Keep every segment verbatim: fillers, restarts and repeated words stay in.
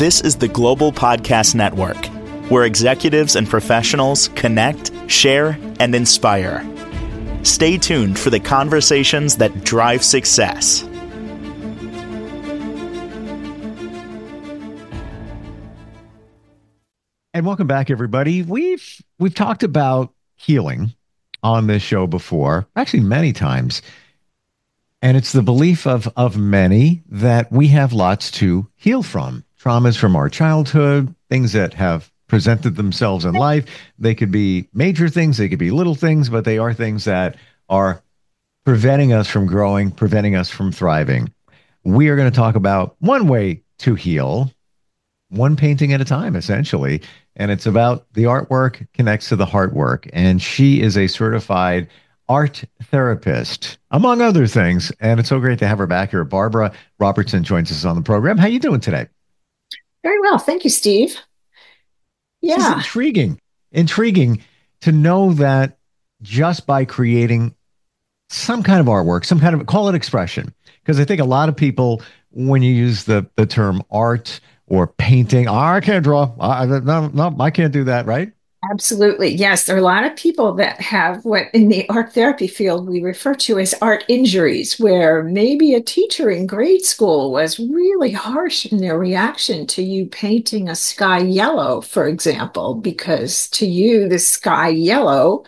This is the Global Podcast Network, where executives and professionals connect, share, and inspire. Stay tuned for the conversations that drive success. And welcome back, everybody. We've we've talked about healing on this show before, actually many times. And it's the belief of of many that we have lots to heal from. Traumas from our childhood, things that have presented themselves in life. They could be major things, they could be little things, but they are things that are preventing us from growing, preventing us from thriving. We are going to talk about one way to heal, one painting at a time, essentially. And it's about the artwork connects to the heart work. And she is a certified art therapist, among other things. And it's so great to have her back here. Barbara Robertson joins us on the program. How you doing today? Very well. Thank you, Steve. Yeah. This is intriguing. Intriguing to know that just by creating some kind of artwork, some kind of, call it expression. Because I think a lot of people, when you use the, the term art or painting, oh, I can't draw. I, no, no, I can't do that, right? Absolutely. Yes. There are a lot of people that have what in the art therapy field we refer to as art injuries, where maybe a teacher in grade school was really harsh in their reaction to you painting a sky yellow, for example, because to you, the sky yellow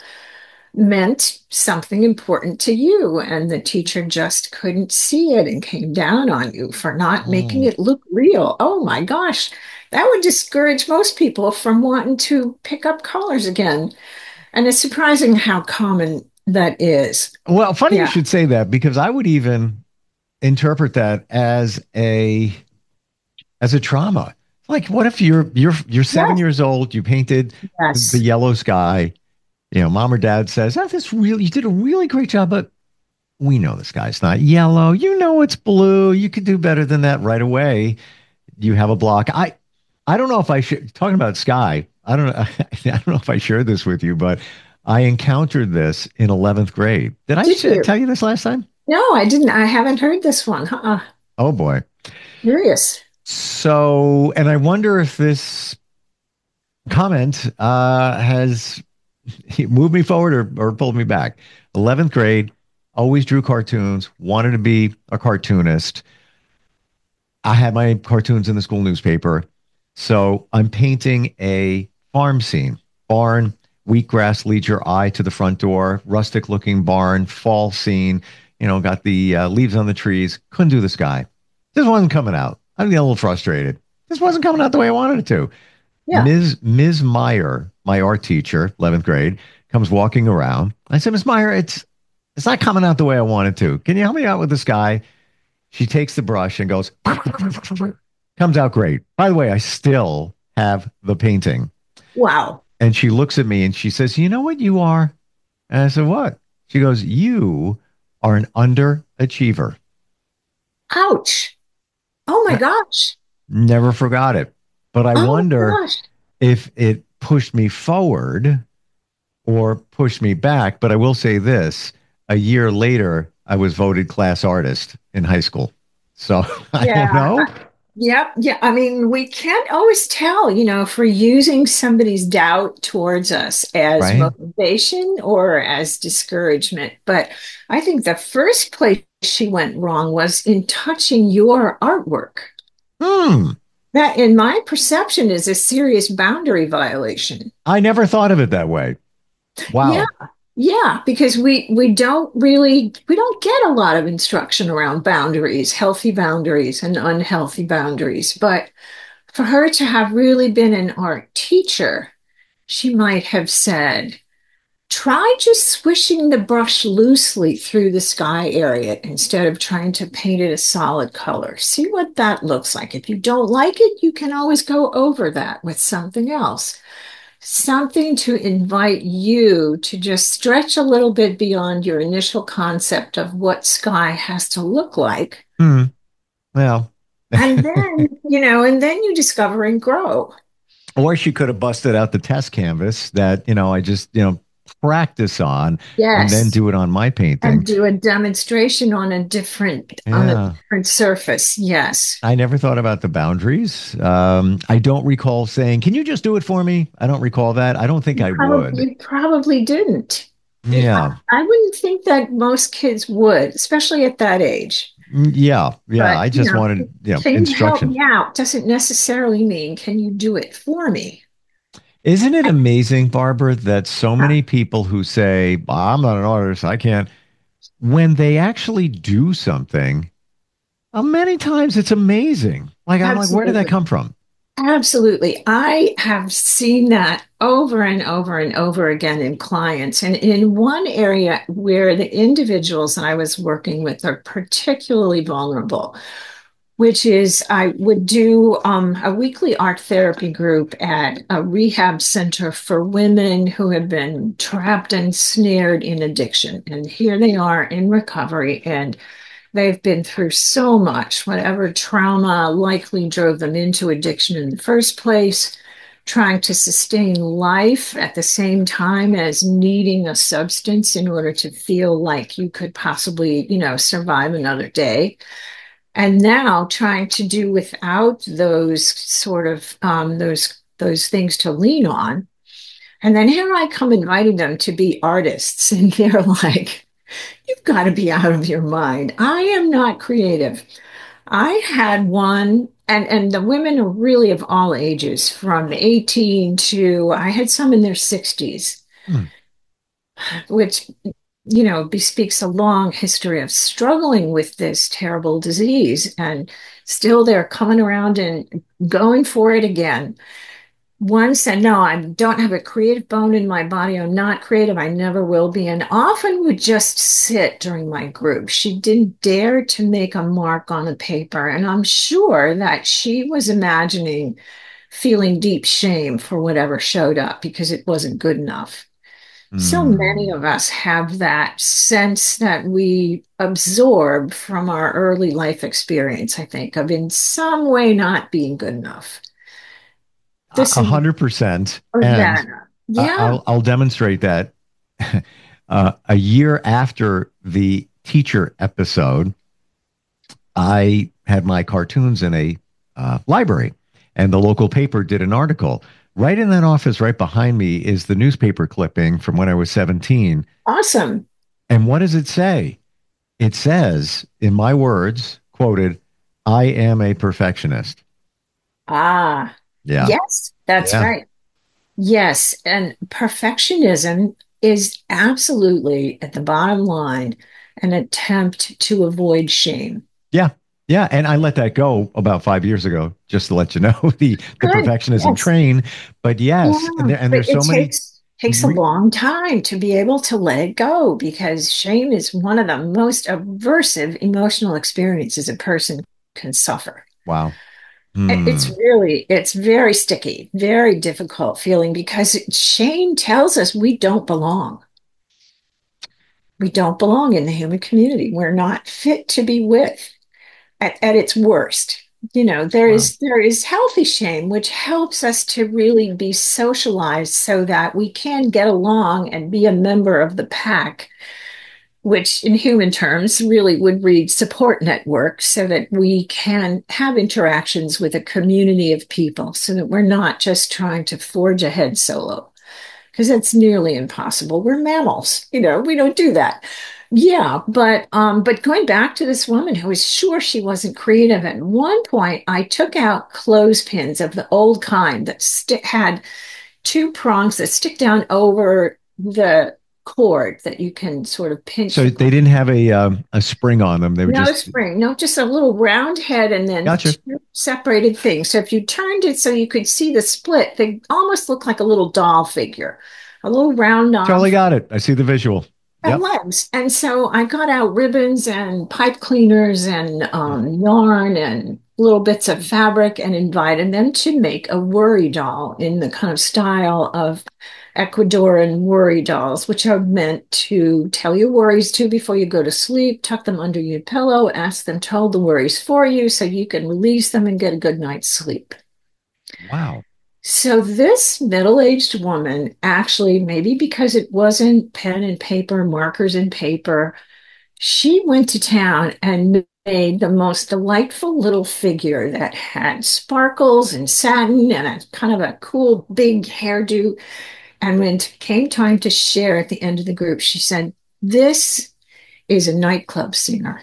meant something important to you, and the teacher just couldn't see it and came down on you for not mm. making it look real. Oh my gosh, that would discourage most people from wanting to pick up colors again. And it's surprising how common that is. Well, funny yeah. you should say that, because I would even interpret that as a as a trauma. Like, what if you're you're you're seven yes. years old, you painted yes. the yellow sky. You know, mom or dad says, oh, this really, you did a really great job, but we know the sky's not yellow. You know, it's blue. You could do better than that right away. You have a block. I, I don't know if I should, talking about sky, I don't know. I don't know if I shared this with you, but I encountered this in eleventh grade. Did I did you? tell you this last time? No, I didn't. I haven't heard this one. Uh-uh. Oh boy. Curious. So, and I wonder if this comment uh, has he moved me forward or, or pulled me back. eleventh grade, always drew cartoons, wanted to be a cartoonist. I had my cartoons in the school newspaper. So I'm painting a farm scene, barn, wheatgrass leads your eye to the front door, rustic looking barn, fall scene, you know, got the uh, leaves on the trees. Couldn't do the sky. This wasn't coming out. I'm getting a little frustrated. This wasn't coming out the way I wanted it to. Yeah. Miz Miz Meyer, my art teacher, eleventh grade, comes walking around. I said, Miz Meyer, it's it's not coming out the way I wanted to. Can you help me out with this guy? She takes the brush and goes, comes out great. By the way, I still have the painting. Wow. And she looks at me and she says, you know what you are? And I said, what? She goes, you are an underachiever. Ouch. Oh my gosh. Never forgot it. But I oh wonder if it pushed me forward or pushed me back. But I will say this, a year later, I was voted class artist in high school. So I yeah. don't know. Yep. Yeah. I mean, we can't always tell, you know, if we're using somebody's doubt towards us as right? motivation or as discouragement. But I think the first place she went wrong was in touching your artwork. Hmm. That, in my perception, is a serious boundary violation. I never thought of it that way. Wow. Yeah. Yeah, because we we don't really we don't get a lot of instruction around boundaries, healthy boundaries and unhealthy boundaries. But for her to have really been an art teacher, she might have said, try just swishing the brush loosely through the sky area instead of trying to paint it a solid color. See what that looks like. If you don't like it, you can always go over that with something else. Something to invite you to just stretch a little bit beyond your initial concept of what sky has to look like. Hmm. Well, and then, you know, and then you discover and grow. Or she could have busted out the test canvas that, you know, I just, you know, practice on and then Yes. do it on my And painting. do a demonstration on a different on a Yeah. different surface. Yes. I never thought about the boundaries. Um, I don't recall saying, "Can you just do it for me?" I don't recall that. I don't think You I probably, would. you probably didn't. You- I, Yeah. I wouldn't think that most kids would, especially at that age. Mm, Yeah. Yeah. But, I you just know, wanted, you know, can you help instruction. me out doesn't necessarily mean can you do it for me? Isn't it amazing, Barbara, that so Yeah, many people who say, "I'm not an artist, I can't," when they actually do something, uh, many times it's amazing. Like, I'm like, where did that absolutely. come from? Absolutely. I have seen that over and over and over again in clients. And in one area where the individuals that I was working with are particularly vulnerable, which is I would do um, a weekly art therapy group at a rehab center for women who have been trapped and snared in addiction. And here they are in recovery, and they've been through so much, whatever trauma likely drove them into addiction in the first place, trying to sustain life at the same time as needing a substance in order to feel like you could possibly, you know, survive another day. And now trying to do without those sort of um, those those things to lean on. And then here I come inviting them to be artists, and they're like, you've got to be out of your mind. I am not creative. I had one, and and the women are really of all ages, from eighteen to I had some in their sixties, Hmm. which you know bespeaks a long history of struggling with this terrible disease, and still they're coming around and going for it again. One said, no, I don't have a creative bone in my body. I'm not creative. I never will be. And often would just sit during my group. She didn't dare to make a mark on the paper. And I'm sure that she was imagining feeling deep shame for whatever showed up because it wasn't good enough. So many Hmm. of us have that sense that we absorb from our early life experience, I think, of in some way not being good enough. A This a is hundred percent. And that. I- Yeah. I'll I'll demonstrate that. Uh, a year after the teacher episode, I had my cartoons in a uh, library, and the local paper did an article. Right in that office, right behind me, is the newspaper clipping from when I was seventeen. Awesome. And what does it say? It says, in my words, quoted, "I am a perfectionist." Ah, Yeah. yes, that's Yeah. right. Yes. And perfectionism is absolutely at the bottom line an attempt to avoid shame. Yeah. Yeah. And I let that go about five years ago, just to let you know the, the Good. perfectionism Yes. train. But yes, and, Yeah. there, and But there's it so many. takes takes a Re- long time to be able to let it go because shame is one of the most aversive emotional experiences a person can suffer. wow. It's Hmm. really, it's very sticky, very difficult feeling because shame tells us we don't belong. We don't belong in the human community. We're not fit to be with at, at its worst. You know, there Wow. is there is healthy shame, which helps us to really be socialized so that we can get along and be a member of the pack, which in human terms really would read support network so that we can have interactions with a community of people so that we're not just trying to forge ahead solo because that's nearly impossible. We're mammals, you know, we don't do that. Yeah, but um, but going back to this woman who was sure she wasn't creative, at one point I took out clothespins of the old kind that st- had two prongs that stick down over the cord that you can sort of pinch So the they didn't have a um, a spring on them. They were no just spring, no, just a little round head and then gotcha. two separated things. So if you turned it so you could see the split, they almost look like a little doll figure, a little round knob Totally got it. I see the visual. and Yep. legs. And so I got out ribbons and pipe cleaners and um, yarn and little bits of fabric and invited them to make a worry doll in the kind of style of Ecuadorian worry dolls, which are meant to tell your worries to before you go to sleep, tuck them under your pillow, ask them to hold the worries for you so you can release them and get a good night's sleep. Wow. So this middle-aged woman actually, maybe because it wasn't pen and paper, markers and paper, she went to town and made the most delightful little figure that had sparkles and satin and a kind of a cool big hairdo. And when it came time to share at the end of the group, she said, "This is a nightclub singer.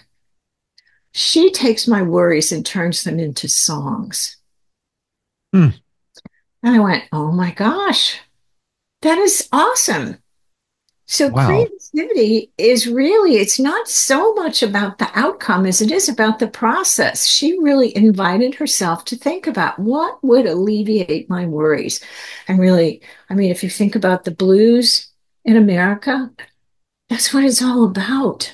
She takes my worries and turns them into songs." Hmm. And I went, "Oh my gosh, that is awesome." So Wow. creativity is really, it's not so much about the outcome as it is about the process. She really invited herself to think about what would alleviate my worries. And really, I mean, if you think about the blues in America, that's what it's all about.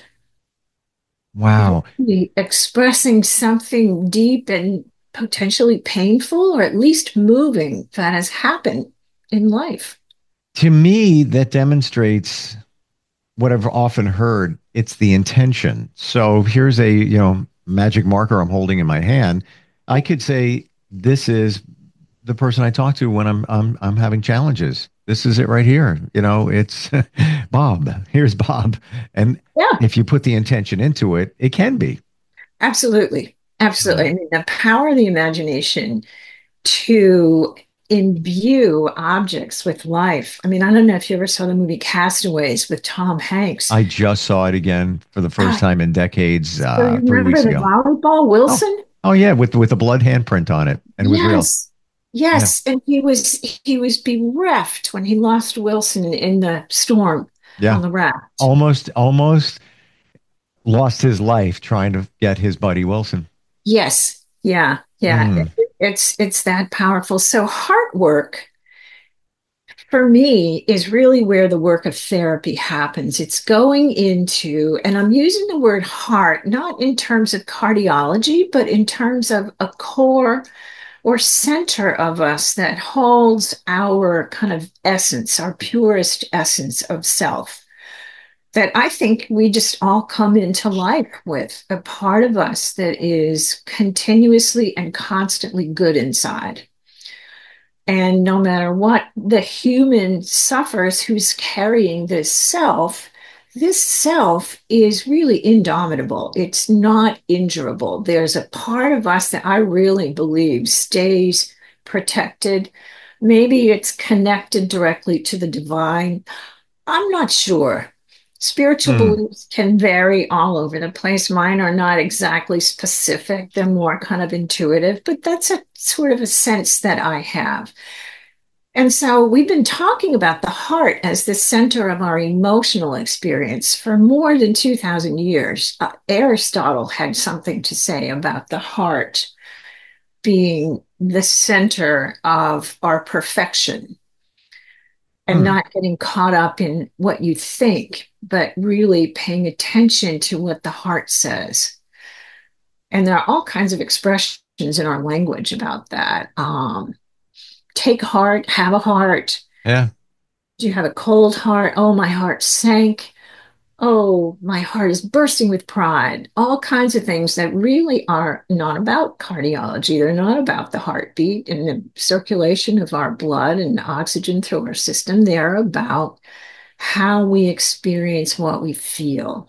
Wow. Really expressing something deep and potentially painful, or at least moving, that has happened in life. To me, that demonstrates what I've often heard. It's the intention. So here's a, you know, magic marker I'm holding in my hand. I could say, this is the person I talk to when I'm I'm I'm having challenges. This is it right here. You know, it's Bob. Here's Bob. And Yeah. if you put the intention into it, it can be. Absolutely. Absolutely. Mm. I mean, the power of the imagination to imbue objects with life. I mean, I don't know if you ever saw the movie Castaways with Tom Hanks. I just saw it again for the first Uh, time in decades, so you uh, three remember weeks the ago. volleyball Oh, Wilson? oh yeah, with with a blood handprint on it, and it was real. Yes. Yeah, Yes. And he was he was bereft when he lost Wilson in the storm on yeah. the raft. Almost, almost lost his life trying to get his buddy Wilson. Yes. Yeah. Yeah. Mm, It- it's it's that powerful. So heart work for me is really where the work of therapy happens. It's going into, and I'm using the word heart, not in terms of cardiology, but in terms of a core or center of us that holds our kind of essence, our purest essence of self. That I think we just all come into life with a part of us that is continuously and constantly good inside. And no matter what the human suffers who's carrying this self, this self is really indomitable. It's not injurable. There's a part of us that I really believe stays protected. Maybe it's connected directly to the divine. I'm not sure. Spiritual mm. beliefs can vary all over the place. Mine are not exactly specific, they're more kind of intuitive, but that's a sort of a sense that I have. And so we've been talking about the heart as the center of our emotional experience for more than two thousand years. Uh, Aristotle had something to say about the heart being the center of our perfection and Hmm. not getting caught up in what you think, but really paying attention to what the heart says. And there are all kinds of expressions in our language about that. Um, take heart, have a heart. Yeah. Do you have a cold heart? Oh, my heart sank. Oh, my heart is bursting with pride. All kinds of things that really are not about cardiology. They're not about the heartbeat and the circulation of our blood and oxygen through our system. They're about how we experience what we feel.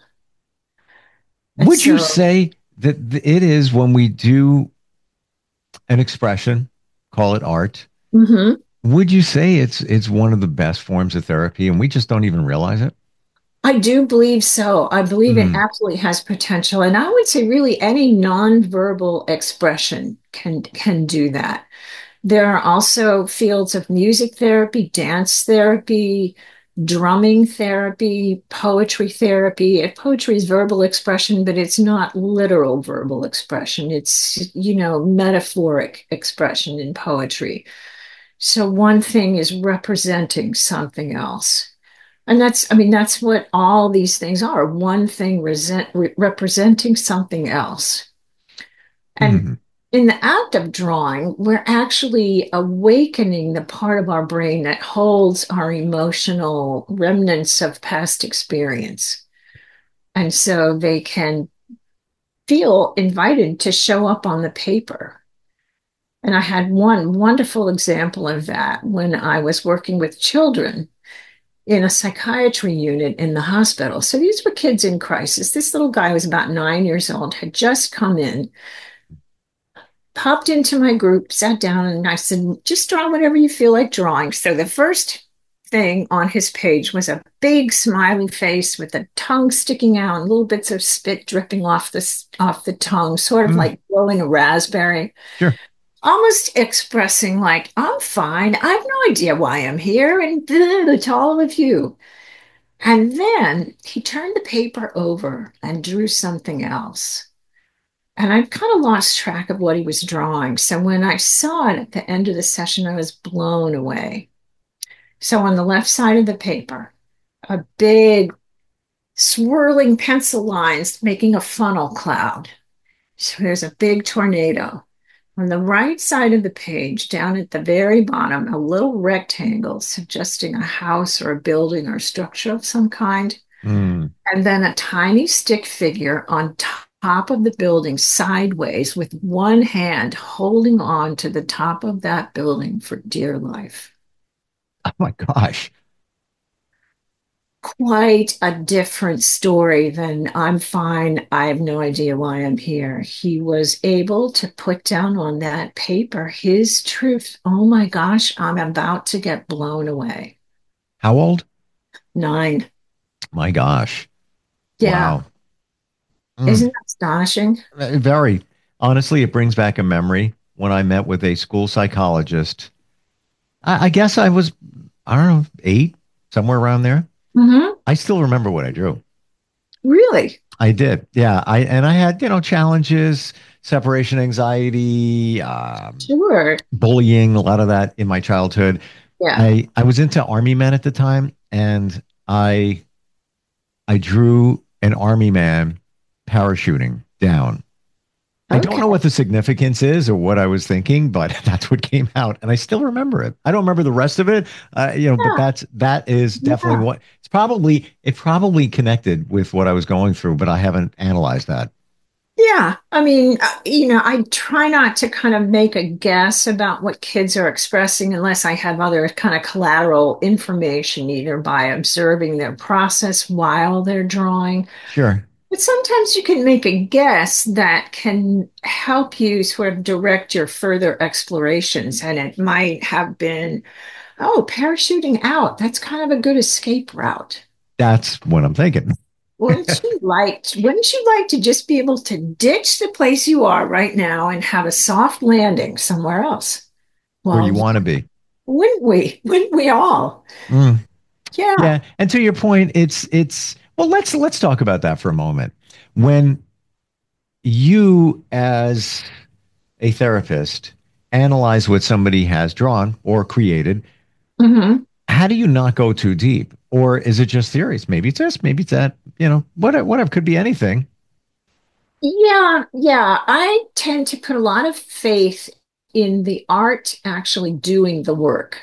And Would you so, say that th- it is when we do an expression, call it art? mhm. Would you say it's it's one of the best forms of therapy, and we just don't even realize it? I do believe so. I believe it Mm, absolutely has potential. And I would say really any nonverbal expression can can do that. There are also fields of music therapy, dance therapy, drumming therapy, poetry therapy. And poetry is verbal expression, but it's not literal verbal expression. It's, you know, metaphoric expression in poetry. So one thing is representing something else. And that's, I mean, that's what all these things are. One thing resent, re- representing something else. And mm, in the act of drawing, we're actually awakening the part of our brain that holds our emotional remnants of past experience. And so they can feel invited to show up on the paper. And I had one wonderful example of that when I was working with children in a psychiatry unit in the hospital. So these were kids in crisis. This little guy was about nine years old, had just come in, popped into my group, sat down, and I said, just draw whatever you feel like drawing. So the first thing on his page was a big smiley face with the tongue sticking out and little bits of spit dripping off the, off the tongue, sort of mm. like blowing a raspberry. Sure. Almost expressing like, I'm fine. I have no idea why I'm here. And to all of you. And then he turned the paper over and drew something else. And I kind of lost track of what he was drawing. So when I saw it at the end of the session, I was blown away. So on the left side of the paper, a big swirling pencil lines making a funnel cloud. So there's a big tornado. On the right side of the page, down at the very bottom, a little rectangle suggesting a house or a building or structure of some kind. Mm. And then a tiny stick figure on top of the building sideways with one hand holding on to the top of that building for dear life. Oh my gosh. Quite a different story than I'm fine. I have no idea why I'm here. He was able to put down on that paper his truth. Oh my gosh, I'm about to get blown away. How old? Nine. My gosh. Yeah. Wow. Mm. Isn't that astonishing? Very. Honestly, it brings back a memory when I met with a school psychologist. I, I guess I was, I don't know, eight, somewhere around there. Mm-hmm. I still remember what I drew. Really? I did. Yeah. I and I had, you know, challenges, separation anxiety, um, sure. bullying, a lot of that in my childhood. Yeah. I, I was into Army men at the time, and I I drew an Army man parachuting down. I Okay. don't know what the significance is or what I was thinking, but that's what came out, and I still remember it. I don't remember the rest of it, uh, you know, Yeah. but that's that is definitely Yeah. what it's probably it probably connected with what I was going through, but I haven't analyzed that. Yeah. I mean, uh, you know, I try not to kind of make a guess about what kids are expressing unless I have other kind of collateral information, either by observing their process while they're drawing. Sure. But sometimes you can make a guess that can help you sort of direct your further explorations. And it might have been, oh, parachuting out. That's kind of a good escape route. That's what I'm thinking. Wouldn't you like, wouldn't you like to just be able to ditch the place you are right now and have a soft landing somewhere else? Well, where you want to be. Wouldn't we? Wouldn't we all? Mm. Yeah. Yeah. And to your point, it's it's well, let's let's talk about that for a moment. When you, as a therapist, analyze what somebody has drawn or created, mm-hmm. how do you not go too deep? Or is it just theories? Maybe it's this, maybe it's that, you know, whatever, whatever, could be anything. Yeah, yeah. I tend to put a lot of faith in the art actually doing the work.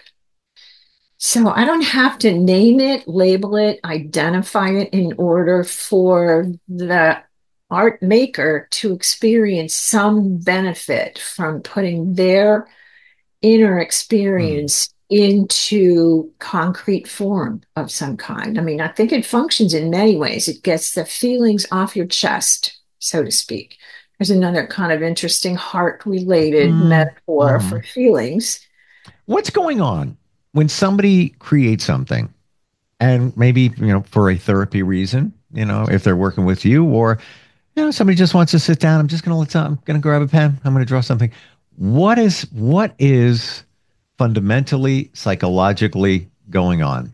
So I don't have to name it, label it, identify it in order for the art maker to experience some benefit from putting their inner experience mm. into concrete form of some kind. I mean, I think it functions in many ways. It gets the feelings off your chest, so to speak. There's another kind of interesting heart-related mm. metaphor mm. for feelings. What's going on when somebody creates something, and maybe, you know, for a therapy reason, you know, if they're working with you, or, you know, somebody just wants to sit down, I'm just going to let I'm going to grab a pen, I'm going to draw something. What is, what is fundamentally, psychologically going on?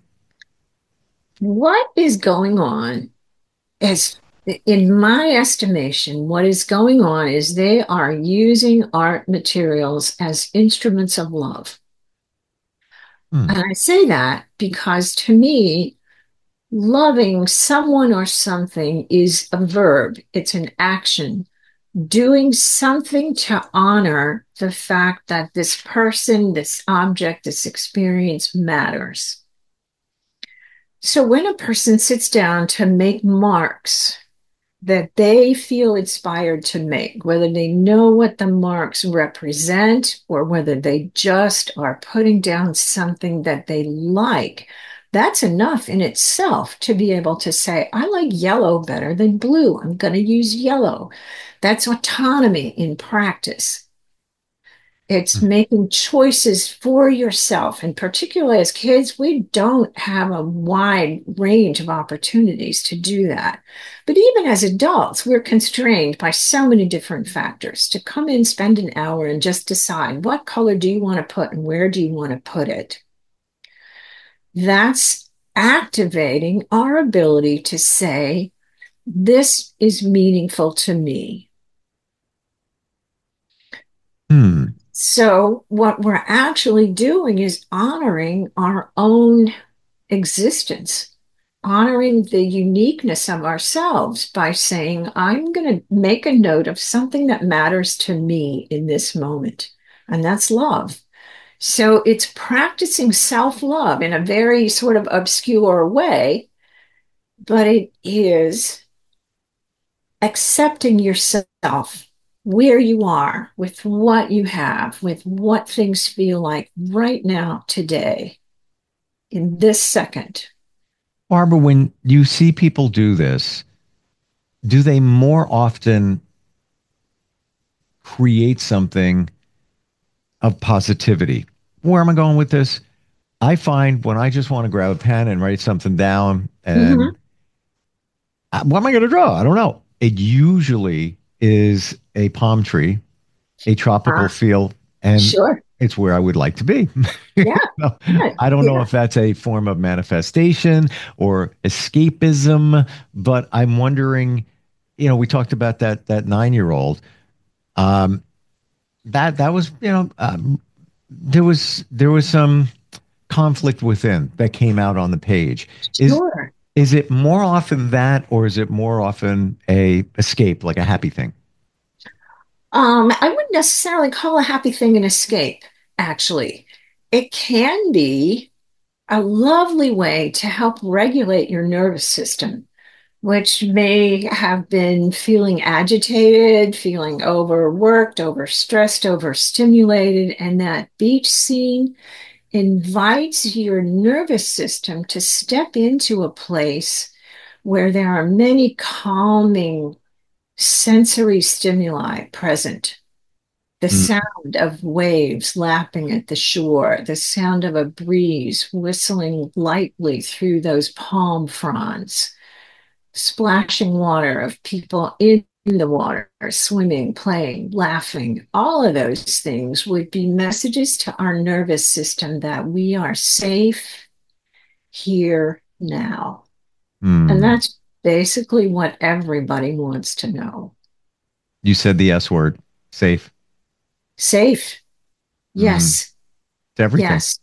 What is going on is, in my estimation, what is going on is they are using art materials as instruments of love. Hmm. And I say that because, to me, loving someone or something is a verb. It's an action. Doing something to honor the fact that this person, this object, this experience matters. So when a person sits down to make marks that they feel inspired to make, whether they know what the marks represent or whether they just are putting down something that they like. That's enough in itself to be able to say, I like yellow better than blue. I'm going to use yellow. That's autonomy in practice. It's making choices for yourself. And particularly as kids, we don't have a wide range of opportunities to do that. But even as adults, we're constrained by so many different factors to come in, spend an hour, and just decide what color do you want to put and where do you want to put it. That's activating our ability to say, this is meaningful to me. Hmm. So, what we're actually doing is honoring our own existence, honoring the uniqueness of ourselves by saying, I'm going to make a note of something that matters to me in this moment, and that's love. So, it's practicing self-love in a very sort of obscure way, but it is accepting yourself where you are, with what you have, with what things feel like right now, today, in this second. Barbara, when you see people do this, do they more often create something of positivity? Where am I going with this? I find when I just want to grab a pen and write something down, and Mm-hmm. I- what am I going to draw? I don't know. It usually is a palm tree, a tropical Ah, field, and sure. it's where I would like to be. Yeah, So, yeah, I don't know yeah. if that's a form of manifestation or escapism, but I'm wondering, you know, we talked about that that nine-year-old. Um, that that was, you know, um, there was there was some conflict within that came out on the page. Is Sure. is it more often that, or is it more often a escape, like a happy thing? Um, I wouldn't necessarily call a happy thing an escape, actually. It can be a lovely way to help regulate your nervous system, which may have been feeling agitated, feeling overworked, overstressed, overstimulated. And that beach scene invites your nervous system to step into a place where there are many calming sensory stimuli present. The Mm. sound of waves lapping at the shore, the sound of a breeze whistling lightly through those palm fronds, splashing water of people in the water, swimming, playing, laughing. All of those things would be messages to our nervous system that we are safe here now. And Mm. that's basically what everybody wants to know. You said the S word, safe. Safe. Mm. Yes. It's everything. Yes.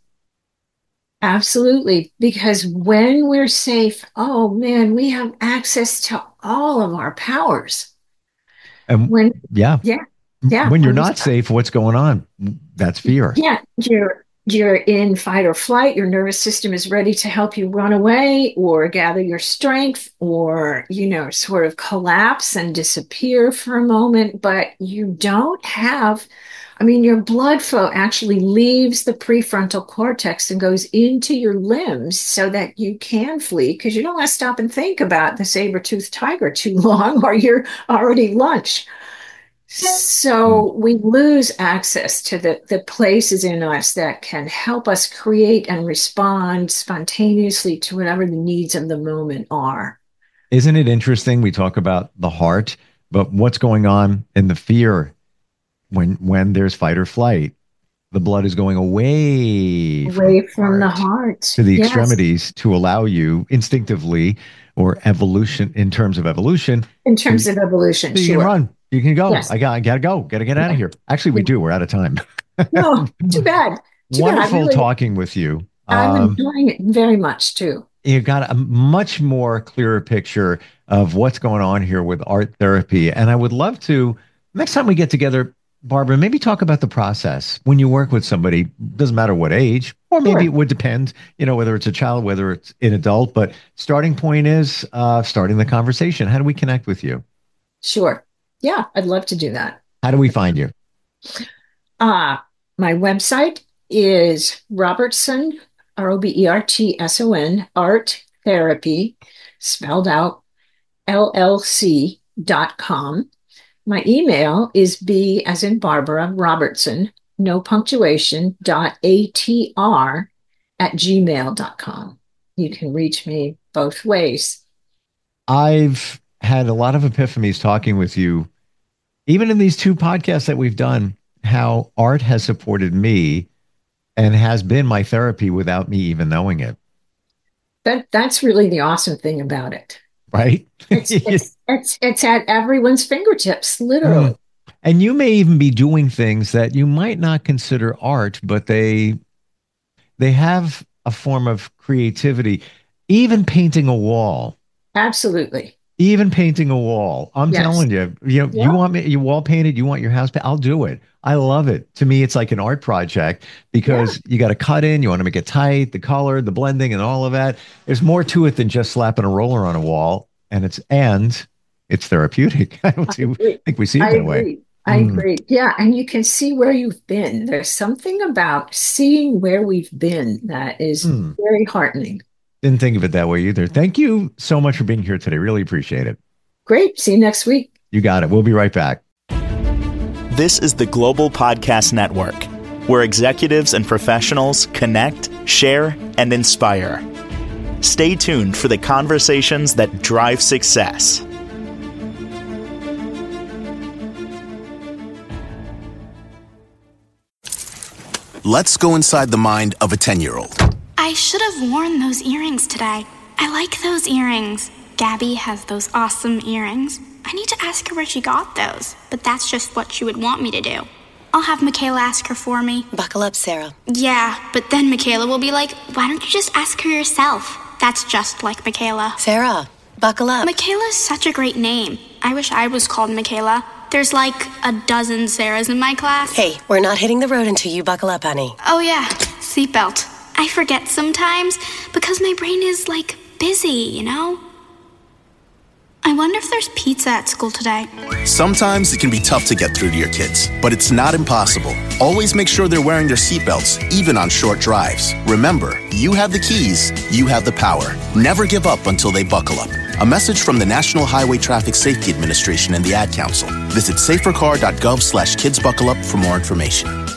Absolutely. Because when we're safe, oh man, we have access to all of our powers. And When, yeah, yeah, yeah, when you're when we not safe, what's going on? That's fear. yeah, you're you're in fight or flight, your nervous system is ready to help you run away or gather your strength or, you know, sort of collapse and disappear for a moment, but you don't have, I mean, your blood flow actually leaves the prefrontal cortex and goes into your limbs so that you can flee because you don't want to stop and think about the saber-toothed tiger too long or you're already lunch. Mm. So we lose access to the, the places in us that can help us create and respond spontaneously to whatever the needs of the moment are. Isn't it interesting? We talk about the heart, but what's going on in the fear when when there's fight or flight? The blood is going away from Away the from the heart heart. to the Yes. extremities to allow you instinctively or evolution in terms of evolution In so, terms of evolution, so you can sure. run. You can go. Yes. I got I gotta go. Gotta get out of Yeah. here. Actually, we Yeah. do. We're out of time. No, too bad. Too bad. I Wonderful really, talking with you. I'm Um, enjoying it very much too. you got a much more clearer picture of what's going on here with art therapy. And I would love to, next time we get together, Barbara, maybe talk about the process when you work with somebody, doesn't matter what age, or maybe Sure. it would depend, you know, whether it's a child, whether it's an adult, but starting point is uh, starting the conversation. How do we connect with you? Sure. Yeah, I'd love to do that. How do we find you? Uh, my website is Robertson, R O B E R T S O N, Art Therapy, spelled out L L C dot com. My email is B as in Barbara Robertson, no punctuation, dot ATR at gmail dot com. You can reach me both ways. I've had a lot of epiphanies talking with you, even in these two podcasts that we've done, how art has supported me and has been my therapy without me even knowing it. That that's really the awesome thing about it. Right? It's it's it's, it's at everyone's fingertips, literally. Mm. And you may even be doing things that you might not consider art, but they they have a form of creativity. Even painting a wall. Absolutely. Even painting a wall. I'm Yes. telling you, you know, Yeah. you want me, you wall painted, you want your house painted, I'll do it. I love it. To me, it's like an art project because you got to cut in, you want to make it tight, the color, the blending, and all of that. There's more to it than just slapping a roller on a wall, and it's and it's therapeutic. I don't I do- agree. think we see it I that way. agree. I Mm. agree. Yeah, and you can see where you've been. There's something about seeing where we've been that is Mm. very heartening. Didn't think of it that way either. Thank you so much for being here today. Really appreciate it. Great. See you next week. You got it. We'll be right back. This is the Global Podcast Network, where executives and professionals connect, share, and inspire. Stay tuned for the conversations that drive success. Let's go inside the mind of a ten-year-old. I should have worn those earrings today. I like those earrings. Gabby has those awesome earrings. I need to ask her where she got those, but that's just what she would want me to do. I'll have Michaela ask her for me. Buckle up, Sarah. Yeah, but then Michaela will be like, why don't you just ask her yourself? That's just like Michaela. Sarah, buckle up. Michaela's such a great name. I wish I was called Michaela. There's like a dozen Sarahs in my class. Hey, we're not hitting the road until you buckle up, honey. Oh yeah, seatbelt. I forget sometimes because my brain is like busy, you know? I wonder if there's pizza at school today. Sometimes it can be tough to get through to your kids, but it's not impossible. Always make sure they're wearing their seatbelts, even on short drives. Remember, you have the keys, you have the power. Never give up until they buckle up. A message from the National Highway Traffic Safety Administration and the Ad Council. Visit safercar dot gov slash kids buckle up for more information.